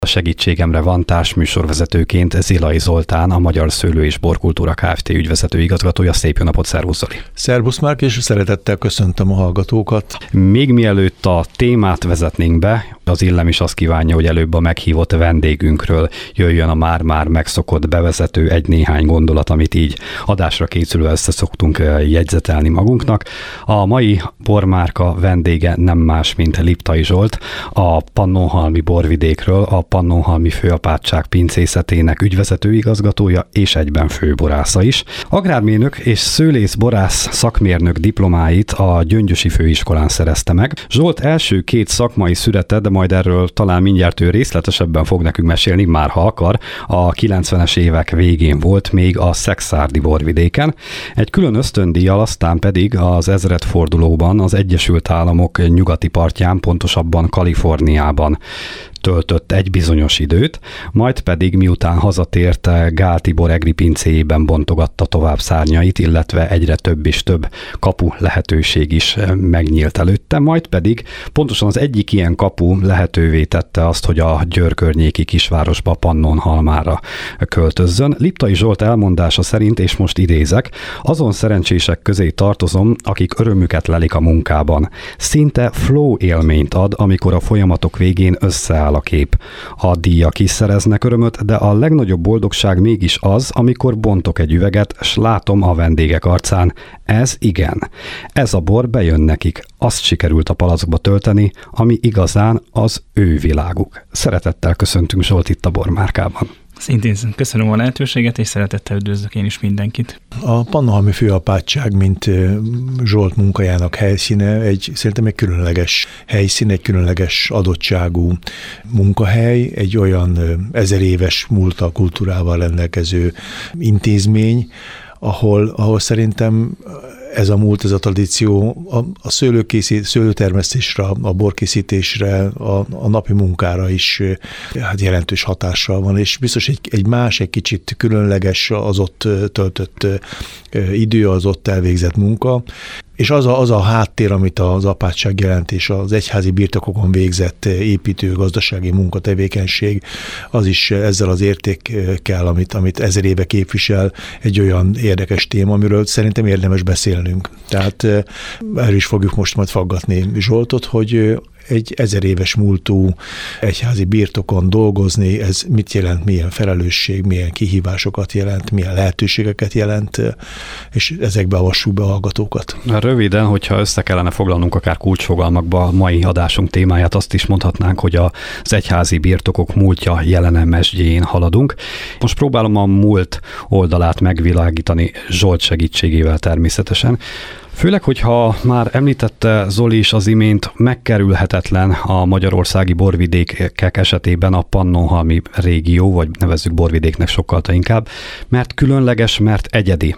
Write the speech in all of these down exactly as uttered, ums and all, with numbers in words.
A segítségemre van társműsorvezetőként Zilai Zoltán, a Magyar Szőlő és Borkultúra Kft. Ügyvezető igazgatója. Szép jó napot, szervusz Zoli! Szervusz Márk, és szeretettel köszöntöm a hallgatókat. Még mielőtt a témát vezetnénk be, az Illem is azt kívánja, hogy előbb a meghívott vendégünkről jöjjön a már-már megszokott bevezető, egy-néhány gondolat, amit így adásra készülve össze szoktunk jegyzetelni magunknak. A mai bormárka vendége nem más, mint Liptai Zsolt, a Pannonhalmi borvidékről, a Pannonhalmi Főapátság pincészetének ügyvezető igazgatója és egyben főborásza is. Agrármérnök és szőlészborász szakmérnök diplomáit a Gyöngyösi Főiskolán szerezte meg. Zsolt első két szakmai szünete, de majd erről talán mindjárt ő részletesebben fog nekünk mesélni, már ha akar, a kilencvenes évek végén volt még a szekszárdi borvidéken. Egy külön ösztöndíjjal aztán pedig az ezredfordulóban az Egyesült Államok nyugati partján, pontosabban Kaliforniában töltött egy bizonyos időt, majd pedig miután hazatért Gál Tibor egri pincéjében bontogatta tovább szárnyait, illetve egyre több és több kapu lehetőség is megnyílt előtte, majd pedig pontosan az egyik ilyen kapu lehetővé tette azt, hogy a Győr környéki kisvárosba, Pannonhalmára költözzön. Liptai Zsolt elmondása szerint, és most idézek, azon szerencsések közé tartozom, akik örömüket lelik a munkában. Szinte flow élményt ad, amikor a folyamatok végén összeáll a kép. A díjak is szereznek örömöt, de a legnagyobb boldogság mégis az, amikor bontok egy üveget, s látom a vendégek arcán, ez igen. Ez a bor bejön nekik. Azt sikerült a palackba tölteni, ami igazán az ő világuk. Szeretettel köszöntünk Zsolt itt a bormárkában. Szintén köszönöm a lehetőséget, és szeretettel üdvözlök én is mindenkit. A Pannonhalmi Főapátság, mint Zsolt munkájának helyszíne, egy szerintem egy különleges helyszín, egy különleges adottságú munkahely, egy olyan ezer éves múlttal, kultúrával rendelkező intézmény, ahol, ahol szerintem ez a múlt, ez a tradíció a, a szőlőkészít, szőlőtermesztésre, a borkészítésre, a, a napi munkára is hát jelentős hatással van, és biztos egy, egy más, egy kicsit különleges az ott töltött idő, az ott elvégzett munka, és az a, az a háttér, amit az apátság jelent, és az egyházi birtokokon végzett építő gazdasági munkatevékenység, az is ezzel az értékkel, amit, amit ezer éve képvisel, egy olyan érdekes téma, amiről szerintem érdemes beszélnünk. Tehát erről is fogjuk most majd faggatni Zsoltot, hogy egy ezer éves múltú egyházi birtokon dolgozni, ez mit jelent, milyen felelősség, milyen kihívásokat jelent, milyen lehetőségeket jelent, és ezekbe avassuk be a hallgatókat. Röviden, hogyha össze kellene foglalnunk akár kulcsfogalmakba a mai adásunk témáját, azt is mondhatnánk, hogy az egyházi birtokok múltja jelene mesdjén haladunk. Most próbálom a múlt oldalát megvilágítani Zsolt segítségével természetesen. Főleg, hogyha már említette Zoli is az imént, megkerülhetetlen a magyarországi borvidékek esetében a Pannonhalmi régió, vagy nevezzük borvidéknek sokkal inkább, mert különleges, mert egyedi.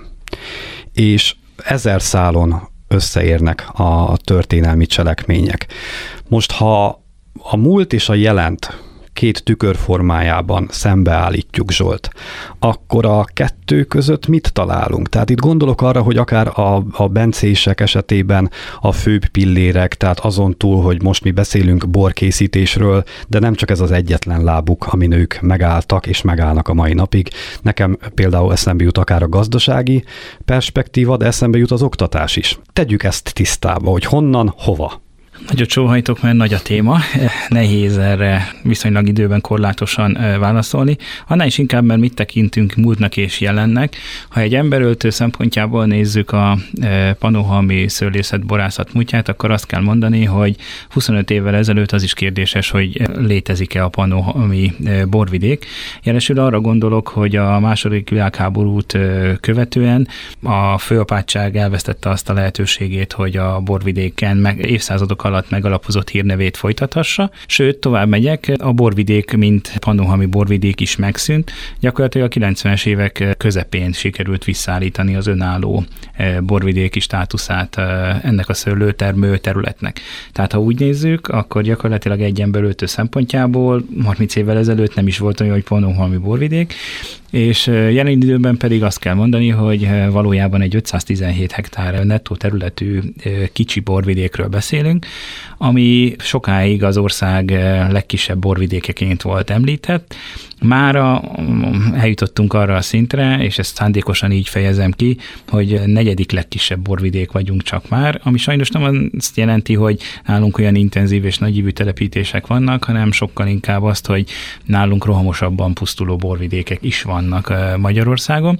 És ezer szálon összeérnek a történelmi cselekmények. Most, ha a múlt és a jelent két tükör formájában szembeállítjuk, Zsolt, akkor a kettő között mit találunk? Tehát itt gondolok arra, hogy akár a, a bencések esetében a főbb pillérek, tehát azon túl, hogy most mi beszélünk borkészítésről, de nem csak ez az egyetlen lábuk, amin ők megálltak és megállnak a mai napig. Nekem például eszembe jut akár a gazdasági perspektíva, de eszembe jut az oktatás is. Tegyük ezt tisztába, hogy honnan, hova. Nagyot sóhajtok, mert nagy a téma, nehéz erre viszonylag időben korlátosan válaszolni. Annál is inkább, mert mit tekintünk múltnak és jelennek. Ha egy emberöltő szempontjából nézzük a pannonhalmi szőlészet borászat múltját, akkor azt kell mondani, hogy huszonöt évvel ezelőtt az is kérdéses, hogy létezik-e a pannonhalmi borvidék. Jelesül arra gondolok, hogy a második világháborút követően a főapátság elvesztette azt a lehetőségét, hogy a borvidéken meg évszázadok alatt megalapozott hírnevét folytathassa, sőt, tovább megyek, a borvidék, mint pannonhalmi borvidék is megszűnt. Gyakorlatilag a kilencvenes évek közepén sikerült visszaállítani az önálló borvidéki státuszát ennek a szőlőtermő területnek. Tehát ha úgy nézzük, akkor gyakorlatilag egy emberöltő szempontjából harminc évvel ezelőtt nem is volt olyan, hogy pannonhalmi borvidék, és jelen időben pedig azt kell mondani, hogy valójában egy ötszáztizenhét hektár nettó területű kicsi borvidékről beszélünk, ami sokáig az ország legkisebb borvidékeként volt említett. Mára eljutottunk arra a szintre, és ezt szándékosan így fejezem ki, hogy negyedik legkisebb borvidék vagyunk csak már, ami sajnos nem azt jelenti, hogy nálunk olyan intenzív és nagyívű telepítések vannak, hanem sokkal inkább azt, hogy nálunk rohamosabban pusztuló borvidékek is vannak Magyarországon.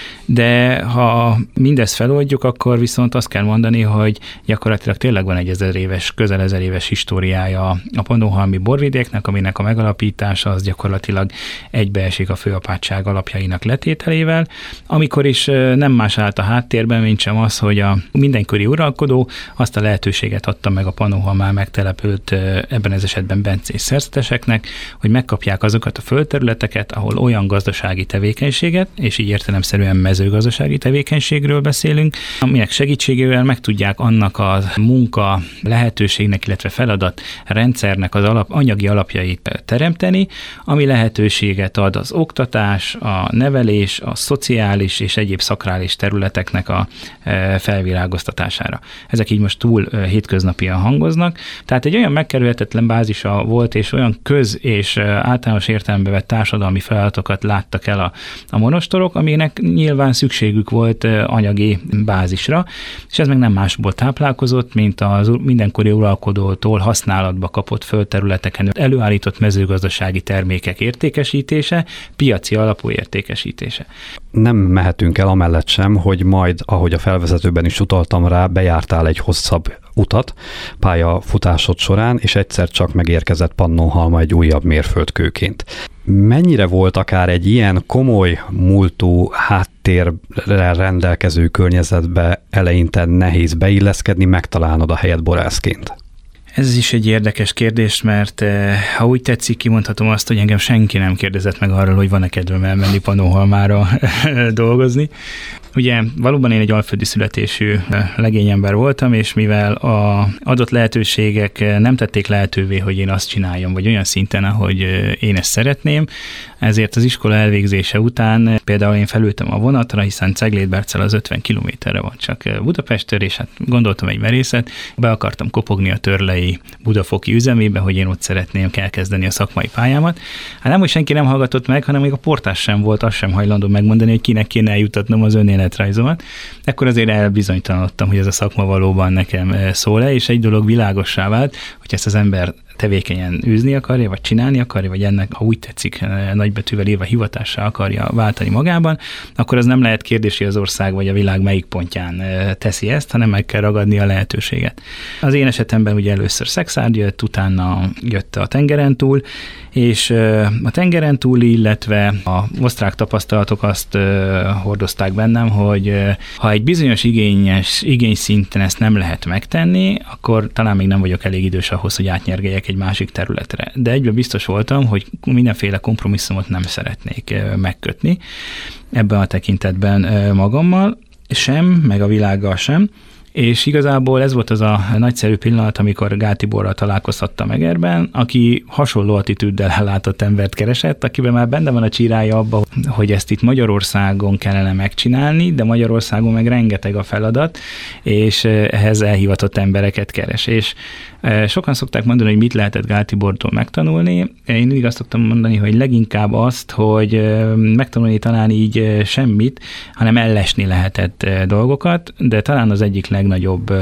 De ha mindezt feloldjuk, akkor viszont azt kell mondani, hogy gyakorlatilag tényleg van egy ezer éves, közel ezer éves históriája a pannonhalmi borvidéknek, aminek a megalapítása az gyakorlatilag egybeesik a főapátság alapjainak letételével, amikor is nem más állt a háttérben, mint sem az, hogy a mindenkori uralkodó azt a lehetőséget adta meg a Pannonhalmán megtelepült, ebben az esetben bencés szerzeteseknek, hogy megkapják azokat a földterületeket, ahol olyan gazdasági tevékenységet, és így értelemszerűen mezőgazdasági tevékenységről beszélünk, aminek segítségével meg tudják annak a munka lehetőségnek, illetve feladat rendszernek az alap, anyagi alapjait teremteni, ami lehetőséget ad az oktatás, a nevelés, a szociális és egyéb szakrális területeknek a felvirágoztatására. Ezek így most túl hétköznapian hangoznak, tehát egy olyan megkerülhetetlen bázisa volt, és olyan köz- és általános értelembe vett társadalmi feladatokat láttak el a, a monostorok, aminek nyilván szükségük volt anyagi bázisra, és ez meg nem másból táplálkozott, mint az mindenkori uralkodótól használatba kapott földterületeken előállított mezőgazdasági termékek értékesítése, piaci alapú értékesítése. Nem mehetünk el amellett sem, hogy majd, ahogy a felvezetőben is utaltam rá, bejártál egy hosszabb utat pályafutásod során, és egyszer csak megérkezett Pannonhalma egy újabb mérföldkőként. Mennyire volt akár egy ilyen komoly múltú háttérrel rendelkező környezetbe eleinte nehéz beilleszkedni, megtalálnod a helyet borászként? Ez is egy érdekes kérdés, mert ha úgy tetszik, kimondhatom azt, hogy engem senki nem kérdezett meg arról, hogy van-e kedvem elmenni Pannonhalmára dolgozni. Ugye valóban én egy alföldi születésű legényember voltam, és mivel az adott lehetőségek nem tették lehetővé, hogy én azt csináljam, vagy olyan szinten, ahogy én ezt szeretném, ezért az iskola elvégzése után például én felültem a vonatra, hiszen Cegléd-Bercel az ötven kilométerre van csak Budapesttől, és hát gondoltam egy merészet, be akartam kopogni a Törlei budafoki üzemébe, hogy én ott szeretném elkezdeni a szakmai pályámat. Hát nem, hogy senki nem hallgatott meg, hanem még a portás sem volt, azt sem hajlandó megmondani, hogy kinek kéne eljutatnom az önéletrajzomat. Ekkor azért elbizonytalanodtam, hogy ez a szakma valóban nekem szól-e, és egy dolog világossá vált, hogy ezt az ember tevékenyen űzni akarja, vagy csinálni akarja, vagy ennek, ha úgy tetszik, nagybetűvel írva hivatássá akarja váltani magában, akkor az nem lehet kérdés, hogy az ország vagy a világ melyik pontján teszi ezt, hanem meg kell ragadni a lehetőséget. Az én esetemben ugye először Szekszárd jött, utána jött a tengeren túl, és a tengeren túl, illetve a osztrák tapasztalatok azt hordozták bennem, hogy ha egy bizonyos igényes, igényszinten ezt nem lehet megtenni, akkor talán még nem vagyok elég idős ahhoz, hogy átnyergeljek egy másik területre. De egyben biztos voltam, hogy mindenféle kompromisszumot nem szeretnék megkötni ebben a tekintetben magammal sem, meg a világgal sem. És igazából ez volt az a nagyszerű pillanat, amikor Gál Tiborral találkozhattam Egerben, aki hasonló attitűddel ellátott embert keresett, akiben már benne van a csírája abba, hogy ezt itt Magyarországon kellene megcsinálni, de Magyarországon meg rengeteg a feladat, és ehhez elhivatott embereket keres. És sokan szokták mondani, hogy mit lehetett Gál Tibortól megtanulni. Én mindig azt szoktam mondani, hogy leginkább azt, hogy megtanulni talán így semmit, hanem ellesni lehetett dolgokat, de talán az egyik legnagyobb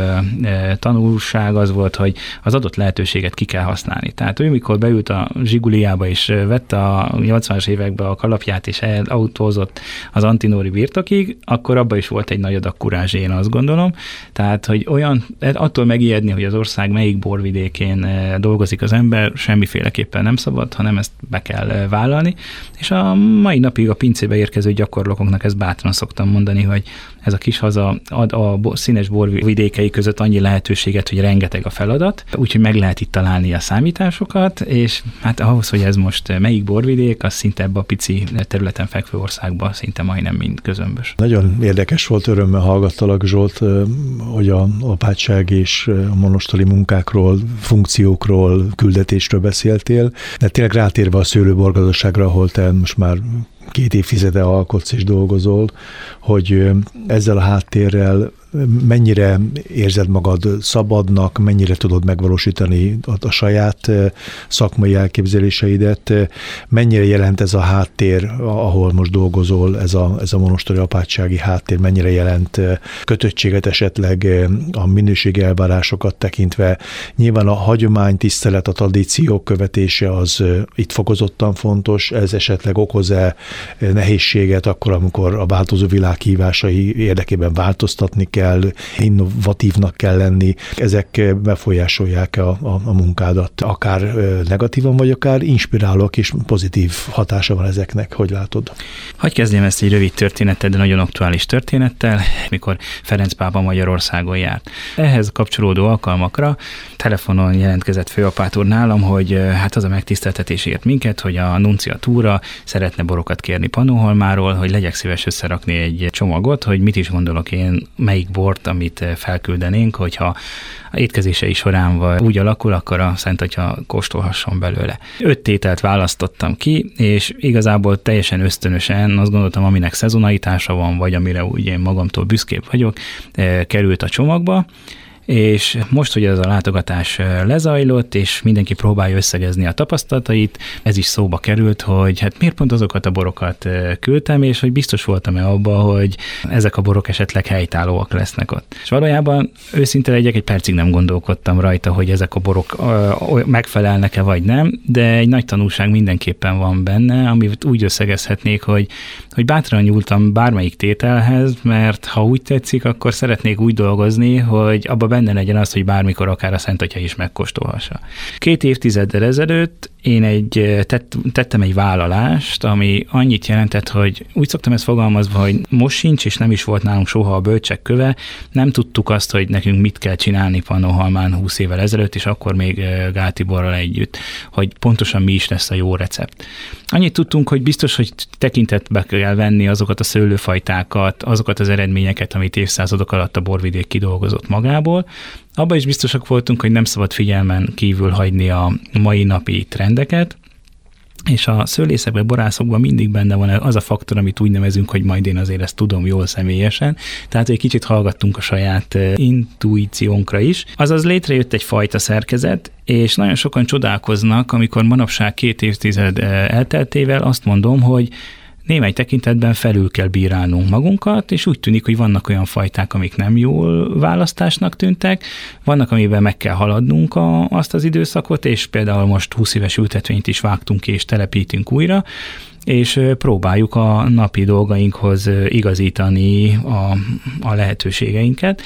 tanulság az volt, hogy az adott lehetőséget ki kell használni. Tehát ő, mikor beült a Zsiguliába és vette a nyolcvanas években a kalapját és autózott az Antinóri birtokig, akkor abban is volt egy nagy adag kurázs, én azt gondolom. Tehát, hogy olyan, attól megijedni, hogy az ország melyik borvidékén dolgozik az ember, semmiféleképpen nem szabad, hanem ezt be kell vállalni. És a mai napig a pincébe érkező gyakornokoknak ezt bátran szoktam mondani, hogy ez a kis haza ad a színes borvidékei között annyi lehetőséget, hogy rengeteg a feladat, úgyhogy meg lehet itt találni a számításokat, és hát ahhoz, hogy ez most melyik borvidék, az szinte ebbe a pici területen fekvő országban szinte majdnem mind közömbös. Nagyon érdekes volt, örömmel hallgattalak, Zsolt, hogy a apátság és a monostori munkákról, funkciókról, küldetésről beszéltél, de tényleg rátérve a szőlőborgazdaságra, ahol te most már két évtizede alkotsz és dolgozol, hogy ezzel a háttérrel mennyire érzed magad szabadnak, mennyire tudod megvalósítani a, a saját szakmai elképzeléseidet, mennyire jelent ez a háttér, ahol most dolgozol, ez a, ez a monostori apátsági háttér, mennyire jelent kötöttséget esetleg a minőségi elvárásokat tekintve. Nyilván a hagyomány, tisztelet, a tradíciók követése az itt fokozottan fontos, ez esetleg okoz-e nehézséget akkor, amikor a változó világ kihívásai érdekében változtatni kell, innovatívnak kell lenni, ezek befolyásolják a, a, a munkádat, akár negatívan, vagy akár inspirálók, és pozitív hatása van ezeknek, hogy látod? Hadd kezdjem ezt egy rövid történettel, de nagyon aktuális történettel, mikor Ferenc pápa Magyarországon járt. Ehhez kapcsolódó alkalmakra telefonon jelentkezett főapát úr nálam, hogy hát az a megtiszteltetés ért minket, hogy a nunciatúra szeretne borokat kérni Pannonhalmáról, hogy legyek szíves összerakni egy csomagot, hogy mit is gondolok én, melyik bort, amit felküldenénk, hogyha étkezései során vagy úgy alakul, akkor a Szent Atya kóstolhasson belőle. Öt tételt választottam ki, és igazából teljesen ösztönösen azt gondoltam, aminek szezonalitása van, vagy amire úgy én magamtól büszkébb vagyok, került a csomagba, és most, hogy ez a látogatás lezajlott, és mindenki próbálja összegezni a tapasztalatait, ez is szóba került, hogy hát miért pont azokat a borokat küldtem, és hogy biztos voltam-e abban, hogy ezek a borok esetleg helytállóak lesznek ott. És valójában őszinte legyek, egy percig nem gondolkodtam rajta, hogy ezek a borok megfelelnek-e vagy nem, de egy nagy tanulság mindenképpen van benne, amit úgy összegezhetnék, hogy, hogy bátran nyúltam bármelyik tételhez, mert ha úgy tetszik, akkor szeretnék úgy dolgozni, hogy abba benne legyen az, hogy bármikor akár a Szent Atya is megkóstolhassa. Két évtizeddel ezelőtt én egy, tett, tettem egy vállalást, ami annyit jelentett, hogy úgy szoktam ezt fogalmazva, hogy most sincs, és nem is volt nálunk soha a bölcsek köve, nem tudtuk azt, hogy nekünk mit kell csinálni Pannonhalmán húsz évvel ezelőtt, és akkor még Gál Tiborral együtt, hogy pontosan mi is lesz a jó recept. Annyit tudtunk, hogy biztos, hogy tekintetbe kell venni azokat a szőlőfajtákat, azokat az eredményeket, amit évszázadok alatt a borvidék kidolgozott magából. Abban is biztosak voltunk, hogy nem szabad figyelmen kívül hagyni a mai napi trendeket, és a szőlészekben, borászokban mindig benne van az a faktor, amit úgy nevezünk, hogy majd én azért ezt tudom jól személyesen, tehát egy kicsit hallgattunk a saját intuíciónkra is. Azaz létrejött egy fajta szerkezet, és nagyon sokan csodálkoznak, amikor manapság két évtized elteltével azt mondom, hogy némely tekintetben felül kell bírálnunk magunkat, és úgy tűnik, hogy vannak olyan fajták, amik nem jól választásnak tűntek, vannak, amiben meg kell haladnunk a, azt az időszakot, és például most húsz éves ültetvényt is vágtunk ki, és telepítünk újra, és próbáljuk a napi dolgainkhoz igazítani a, a lehetőségeinket.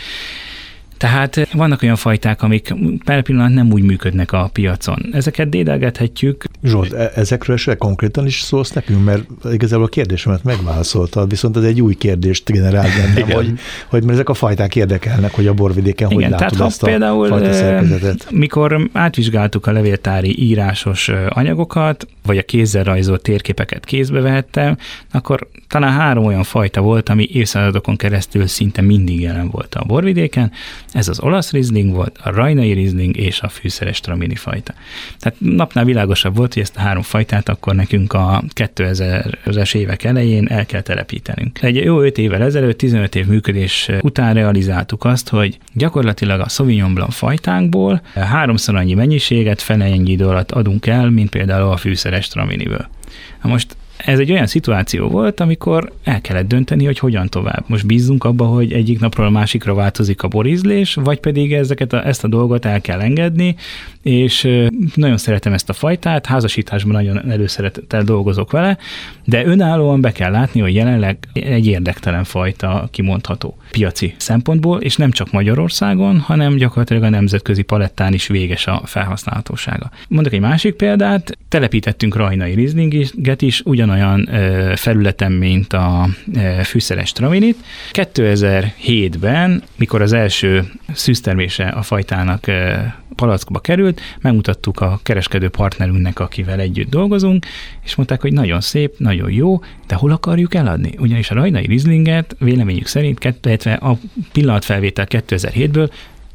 Tehát vannak olyan fajták, amik per pillanat nem úgy működnek a piacon. Ezeket dédelgethetjük. Zsolt, ezekről se konkrétan is szólsz nekünk, mert igazából a kérdésemet megválaszoltad, viszont ez egy új kérdést generál bennem, hogy, hogy mert ezek a fajták érdekelnek, hogy a borvidéken igen, hogy látod ezt a például, fajta szerkezetet. Mikor átvizsgáltuk a levéltári írásos anyagokat, vagy a kézzel rajzolt térképeket kézbe vehettem, akkor talán három olyan fajta volt, ami évszázadokon keresztül szinte mindig jelen volt a borvidéken. Ez az olasz rizling volt, a rajnai rizling és a fűszeres tramini fajta. Tehát napnál világosabb volt, hogy ezt a három fajtát akkor nekünk a kétezres évek elején el kell telepítenünk. Egy jó öt évvel ezelőtt, tizenöt év működés után realizáltuk azt, hogy gyakorlatilag a Sauvignon Blanc fajtánkból háromszor annyi mennyiséget fele ennyi idő alatt adunk el, mint például a fűszeres traminiből. Na most ez egy olyan szituáció volt, amikor el kellett dönteni, hogy hogyan tovább. Most bízzunk abba, hogy egyik napról a másikra változik a borízlés, vagy pedig ezeket a, ezt a dolgot el kell engedni, és nagyon szeretem ezt a fajtát, házasításban nagyon előszeretettel dolgozok vele, de önállóan be kell látni, hogy jelenleg egy érdektelen fajta kimondható piaci szempontból, és nem csak Magyarországon, hanem gyakorlatilag a nemzetközi palettán is véges a felhasználhatósága. Mondok egy másik példát, telepítettünk rajnai rizlinget is, ugyanolyan ö, felületen, mint a ö, fűszeres traminit. kétezer-hétben, mikor az első szűztermése a fajtának ö, palackba került, megmutattuk a kereskedő partnerünknek, akivel együtt dolgozunk, és mondták, hogy nagyon szép, nagyon jó, de hol akarjuk eladni? Ugyanis a rajnai rizlinget véleményük szerint, illetve a pillanatfelvétel kétezer-hétből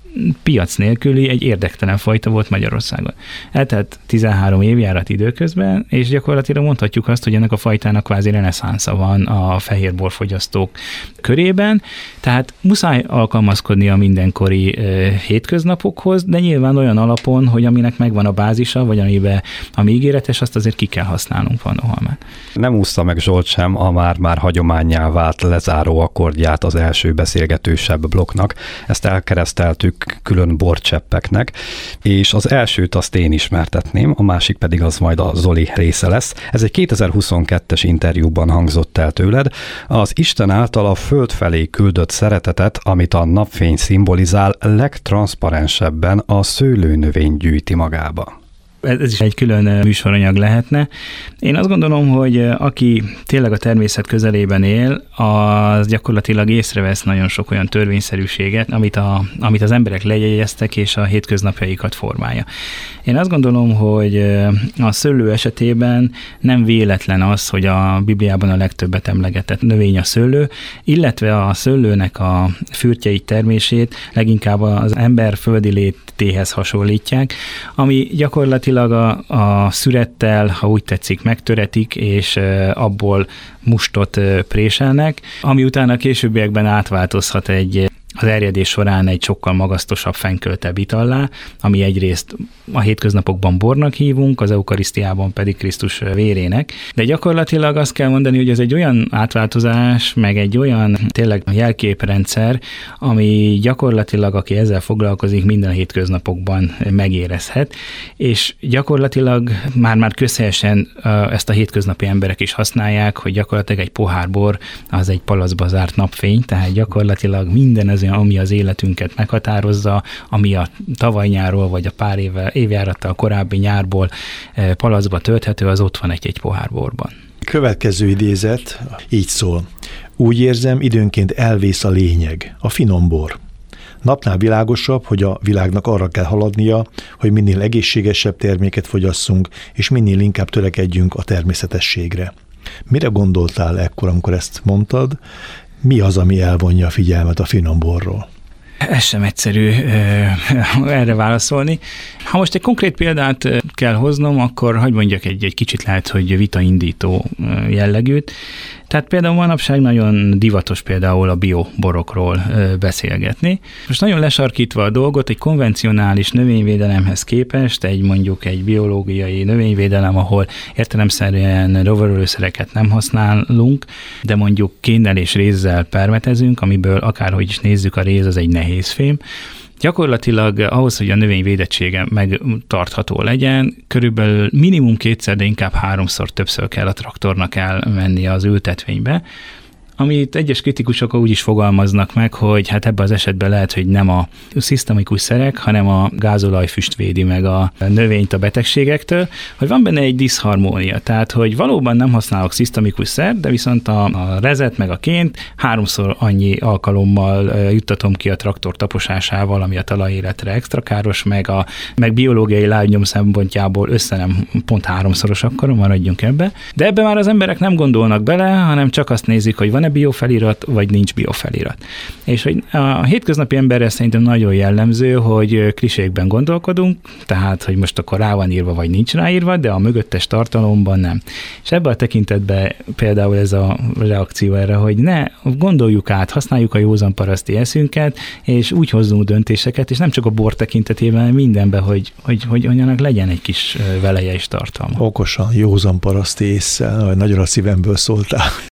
piac nélküli, egy érdektelen fajta volt Magyarországon. Eltelt tizenhárom évjárat időközben, és gyakorlatilag mondhatjuk azt, hogy ennek a fajtának kvázi reneszánsza van a fehérborfogyasztók körében, tehát muszáj alkalmazkodni a mindenkori e, hétköznapokhoz, de nyilván olyan alapon, hogy aminek megvan a bázisa, vagy amiben ami ígéretes, azt azért ki kell használnunk Pannonhalmán. Nem úszta meg Zsolt sem a már-már hagyománnyá vált lezáró akkordját az első beszélgetősebb blokknak. Ezt elkereszteltük külön borcseppeknek, és az elsőt azt én ismertetném, a másik pedig az majd a Zoli része lesz. Ez egy kétezer-huszonkettes interjúban hangzott el tőled. Az Isten által a föld felé küldött szeretetet, amit a napfény szimbolizál, legtranszparensebben a szőlőnövény gyűjti magába. Ez is egy külön műsoranyag lehetne. Én azt gondolom, hogy aki tényleg a természet közelében él, az gyakorlatilag észrevesz nagyon sok olyan törvényszerűséget, amit, a, amit az emberek lejegyeztek, és a hétköznapjaikat formálja. Én azt gondolom, hogy a szőlő esetében nem véletlen az, hogy a Bibliában a legtöbbet emlegetett növény a szőlő, illetve a szőlőnek a fürtjei termését leginkább az ember földi létéhez hasonlítják, ami gyakorlatilag a, a szürettel, ha úgy tetszik, megtöretik, és abból mustot préselnek, ami utána a későbbiekben átváltozhat egy az erjedés során egy sokkal magasztosabb, fennköltebb itallá, ami egyrészt a hétköznapokban bornak hívunk, az eukarisztiában pedig Krisztus vérének. De gyakorlatilag azt kell mondani, hogy ez egy olyan átváltozás, meg egy olyan tényleg jelképrendszer, ami gyakorlatilag, aki ezzel foglalkozik, minden hétköznapokban megérezhet, és gyakorlatilag már-már közhelyesen ezt a hétköznapi emberek is használják, hogy gyakorlatilag egy pohár bor az egy palacba zárt napfény, tehát gyakorlatilag minden az, ami az életünket meghatározza, ami a tavaly nyárról, vagy a pár éve, évjárattal korábbi nyárból palacba tölthető, az ott van egy-egy pohár borban. Következő idézet így szól. Úgy érzem, időnként elvész a lényeg, a finom bor. Napnál világosabb, hogy a világnak arra kell haladnia, hogy minél egészségesebb terméket fogyasszunk, és minél inkább törekedjünk a természetességre. Mire gondoltál ekkor, amikor ezt mondtad? Mi az, ami elvonja a figyelmet a finom borról? Ez sem egyszerű erre válaszolni. Ha most egy konkrét példát kell hoznom, akkor hadd mondjak egy, egy kicsit lehet, hogy vitaindító jellegűt. Tehát például manapság nagyon divatos például a bioborokról beszélgetni. Most nagyon lesarkítva a dolgot, egy konvencionális növényvédelemhez képest, egy mondjuk egy biológiai növényvédelem, ahol értelemszerűen rovarölőszereket nem használunk, de mondjuk kénnel és rézzel permetezünk, amiből akárhogy is nézzük, a réz az egy nehézfém. Gyakorlatilag ahhoz, hogy a növény védettsége megtartható legyen, körülbelül minimum kétszer, de inkább háromszor többször kell a traktornak elmenni az ültetvénybe, amit egyes kritikusok úgy is fogalmaznak meg, hogy hát ebben az esetben lehet, hogy nem a szisztemikus szerek, hanem a gázolajfüst védi meg a növényt a betegségektől, hogy van benne egy diszharmónia, tehát hogy valóban nem használok szisztemikus szer, de viszont a, a rezet meg a ként háromszor annyi alkalommal juttatom ki a traktor taposásával, ami a talajéletre extra káros, meg a meg biológiai lábnyom szempontjából össze nem pont háromszoros, akkor maradjunk ebbe. De ebbe már az emberek nem gondolnak bele, hanem csak azt nézik, hogy van-e biofelirat, vagy nincs biofelirat. És hogy a hétköznapi emberre szerintem nagyon jellemző, hogy klisékben gondolkodunk, tehát, hogy most akkor rá van írva, vagy nincs ráírva, de a mögöttes tartalomban nem. És ebben a tekintetben például ez a reakció erre, hogy ne gondoljuk át, használjuk a józan paraszti eszünket, és úgy hozzunk döntéseket, és nem csak a bor tekintetében, hanem mindenben, hogy, hogy, hogy annak legyen egy kis veleje és tartalma. Okosan, józan paraszti ésszel, nagyon a szívemből szóltál.